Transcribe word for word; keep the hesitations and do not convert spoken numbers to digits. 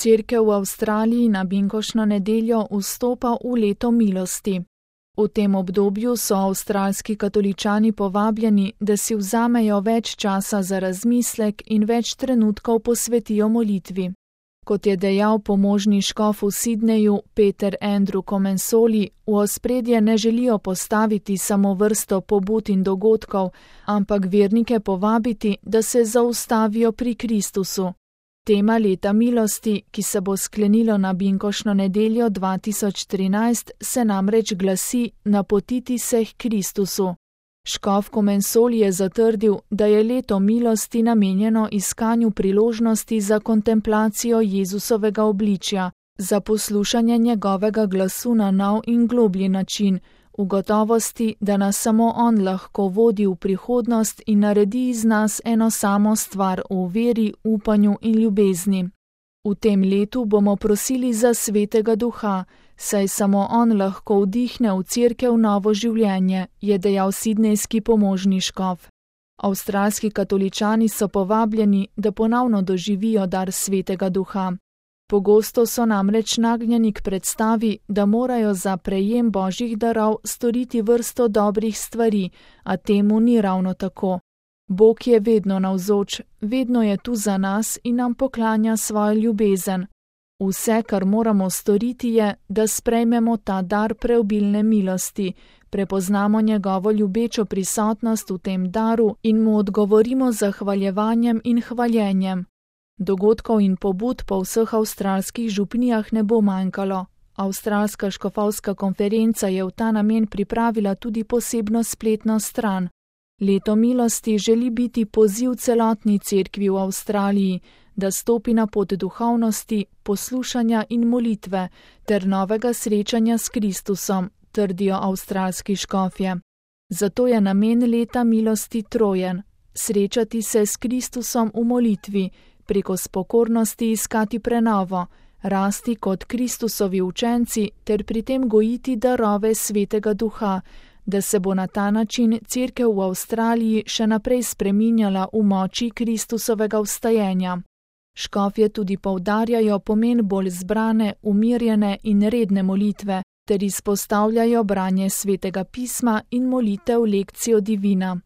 Cerkev v Avstraliji na binkoštno nedeljo vstopa v leto milosti. V tem obdobju so avstralski katoličani povabljeni, da si vzamejo več časa za razmislek in več trenutkov posvetijo molitvi. Kot je dejal pomožni škof v Sydneyju Peter Andrew Comensoli, v ospredje ne želijo postaviti samo vrsto pobud in dogodkov, ampak vernike povabiti, da se zaustavijo pri Kristusu. Tema leta milosti, ki se bo sklenilo na binkoštno nedeljo dva tisoč trinajst, se namreč glasi napotiti se k Kristusu. Škof Comensoli je zatrdil, da je leto milosti namenjeno iskanju priložnosti za kontemplacijo Jezusovega obličja, za poslušanje njegovega glasu na nov in globlji način, v gotovosti, da nas samo on lahko vodi v prihodnost in naredi iz nas eno samo stvar v veri, upanju in ljubezni. V tem letu bomo prosili za Svetega Duha, saj samo on lahko vdihne v cerkev novo življenje, je dejal sidnejski pomožni škof. Avstralski katoličani so povabljeni, da ponovno doživijo dar Svetega Duha. Pogosto so namreč nagnjeni k predstavi, da morajo za prejem božjih darov storiti vrsto dobrih stvari, a temu ni ravno tako. Bog je vedno navzoč, vedno je tu za nas in nam poklanja svojo ljubezen. Vse, kar moramo storiti, je, da sprejmemo ta dar preobilne milosti, prepoznamo njegovo ljubečo prisotnost v tem daru in mu odgovorimo z zahvaljevanjem in hvaljenjem. Dogodkov in pobud po vseh avstralskih župnijah ne bo manjkalo. Avstralska škofovska konferenca je v ta namen pripravila tudi posebno spletno stran. Leto milosti želi biti poziv celotni cerkvi v Avstraliji, da stopi na pot duhovnosti, poslušanja in molitve ter novega srečanja s Kristusom, trdijo avstralski škofje. Zato je namen leta milosti trojen: srečati se s Kristusom v molitvi, preko spokornosti iskati prenovo, rasti kot Kristusovi učenci ter pri tem gojiti darove Svetega Duha, da se bo na ta način cerkev v Avstraliji še naprej spreminjala v moči Kristusovega vstajenja. Škofje tudi poudarjajo pomen bolj zbrane, umirjene in redne molitve ter izpostavljajo branje Svetega pisma in molitev lekcijo divina.